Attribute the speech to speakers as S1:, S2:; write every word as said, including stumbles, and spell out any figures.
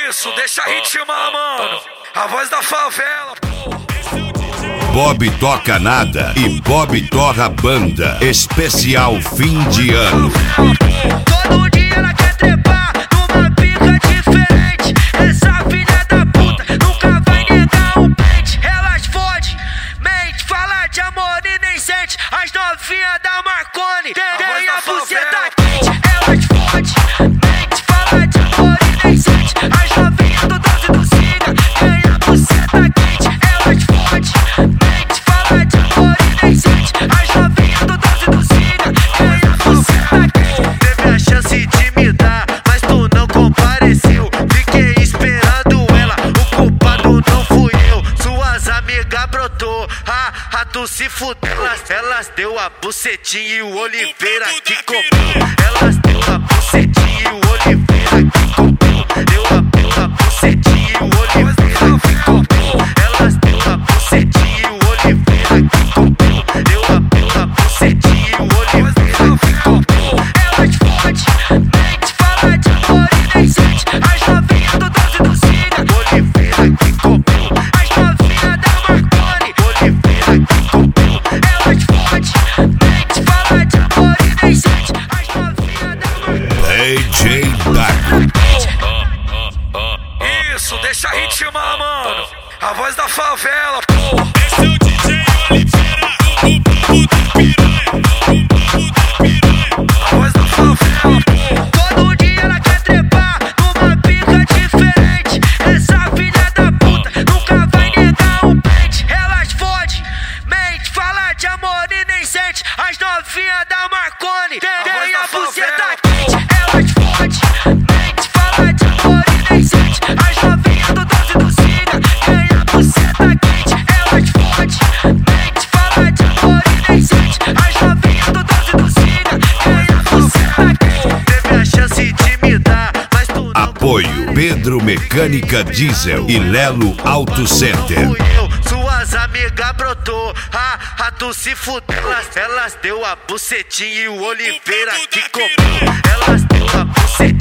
S1: Isso, deixa ritmar, mano. A voz da favela, pô.
S2: Bob toca nada e Bob torra banda. Especial fim de ano.
S3: Todo dia ela quer trepar numa pica diferente. Essa filha da puta nunca vai negar um pente. Elas fode, mente, fala de amor e nem sente. As novinhas da Marconi tem a buceta quente. Elas fode, mente, fala de amor e nem sente. As novinhas do doze do Siga tem a buceta quente. Elas fode, mente, fala de amor e nem sente. As novinhas do doze do Siga tem a buceta quente. Teve a chance de me dar, mas tu não compareceu. Fiquei esperando ela, o culpado não fui eu. Suas amigas brotou, ah, ah, tu se fudeu. Elas, elas deu a bucetinha e o Oliveira que comprou. Elas deu a bucetinha e o Oliveira que comprou. Deu a, deu a bucetinha e o Oliveira que comprou. Elas deu a bucetinha e o Oliveira que comprou. Deu a, deu a bucetinha e o Oliveira que comprou. Elas fode, mente, fala de amor e nem sente. As novinhas do doze do Siga, Oliveira que comprou. As novinhas da Marconi, Oliveira que comprou. Elas fode, mente, fala de amor e nem sente. As novinhas da Marconi.
S2: D J Dago.
S1: Isso, deixa ritmar, mano. A voz da favela, pô.
S4: Esse é o D J Oliveira, o povo da piranha, o povo da piranha.
S1: A voz da favela, pô.
S3: Todo dia ela quer trepar numa pica diferente. Essa filha da puta nunca vai negar um pente. Elas fode, mente, fala de amor e nem sente. As novinhas da Marconi tem a buceta quente. Elas fode, mente, fala de amor e nem sente. As novinhas do doze do Siga tem a buceta quente. Elas fode, mente, fala de amor e nem sente. As novinhas do doze do Siga tem a buceta quente. Teve a chance de me dar, mas tu não
S2: Apoio Pedro Mecânica Diesel e Lelo Auto Center.
S3: fui eu. Suas amigas brotou, ah, ah, tu se fudeu. Elas, elas deu a bucetinha e o Oliveira que comprou. Elas deu a bucetinha